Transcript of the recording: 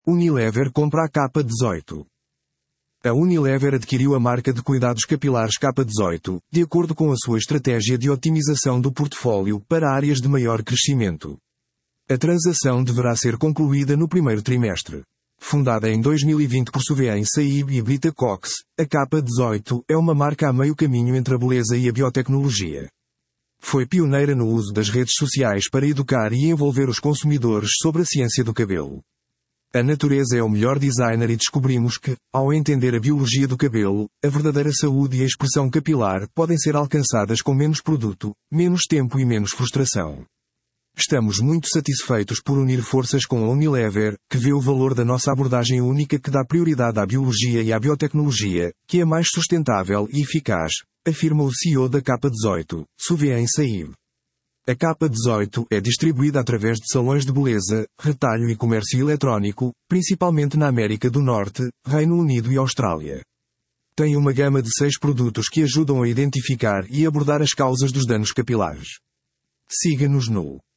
Unilever compra a K18. A Unilever adquiriu a marca de cuidados capilares K18, de acordo com a sua estratégia de otimização do portfólio para áreas de maior crescimento. A transação deverá ser concluída no primeiro trimestre. Fundada em 2020 por Suvain Saib e Brita Cox, a K18 é uma marca a meio caminho entre a beleza e a biotecnologia. Foi pioneira no uso das redes sociais para educar e envolver os consumidores sobre a ciência do cabelo. A natureza é o melhor designer e descobrimos que, ao entender a biologia do cabelo, a verdadeira saúde e a expressão capilar podem ser alcançadas com menos produto, menos tempo e menos frustração. Estamos muito satisfeitos por unir forças com a Unilever, que vê o valor da nossa abordagem única que dá prioridade à biologia e à biotecnologia, que é mais sustentável e eficaz, afirma o CEO da K18, Suvain Saib. A K18 é distribuída através de salões de beleza, retalho e comércio eletrónico, principalmente na América do Norte, Reino Unido e Austrália. Tem uma gama de 6 produtos que ajudam a identificar e abordar as causas dos danos capilares. Siga-nos no